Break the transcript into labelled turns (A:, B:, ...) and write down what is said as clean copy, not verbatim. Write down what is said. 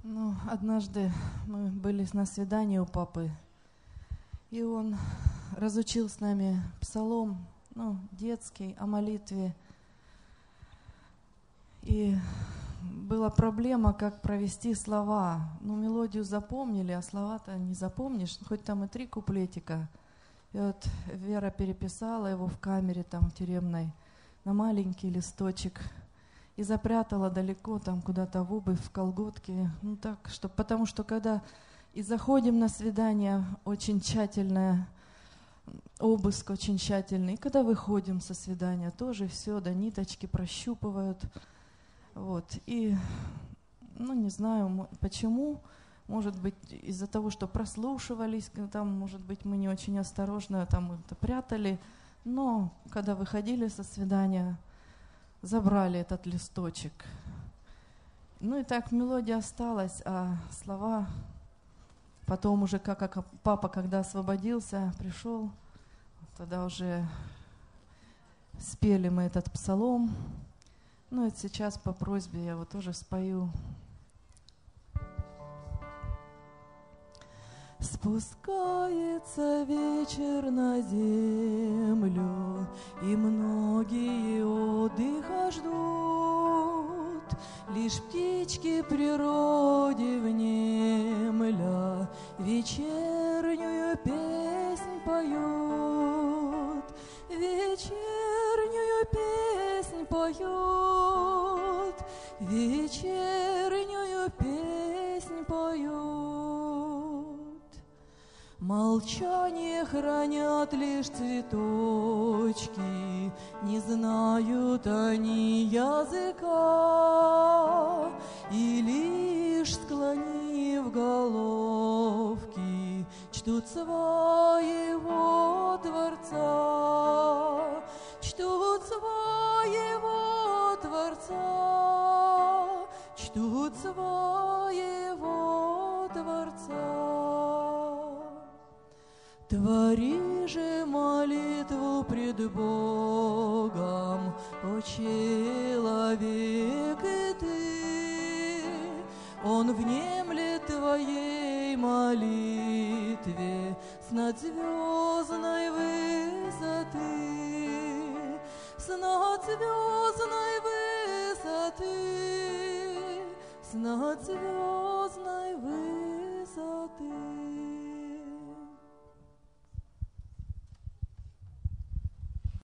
A: Однажды мы были на свидании у папы, и он разучил с нами псалом, детский, о молитве. И была проблема, как провести слова. Мелодию запомнили, а слова-то не запомнишь, хоть там и 3 куплетика. И вот Вера переписала его в камере там тюремной на маленький листочек и запрятала далеко там куда-то в обувь, в колготки. Потому что когда и заходим на свидание, очень тщательное, обыск очень тщательный, и когда выходим со свидания, тоже все до ниточки прощупывают. И, не знаю, почему, может быть, из-за того, что прослушивались, там, может быть, мы не очень осторожно там это прятали, но когда выходили со свидания, забрали этот листочек. И так мелодия осталась, а слова потом уже, как папа, когда освободился, пришел, тогда уже спели мы этот псалом. И сейчас по просьбе я его тоже спою. Спускается вечер на землю, и многие отдыха ждут. Лишь птички природе внемля вечернюю песнь поют. Вечернюю песнь поют, вечернюю песнь поют. Молчание хранят лишь цветочки, не знают они языка, и лишь склонив головки, чтут своего Творца, чтут своего Творца, чтут своего Творца. Твори же молитву пред Богом, о человек, и ты. Он внемлет твоей молитве с надзвездной высоты, с надзвездной высоты, с надзвездной высоты.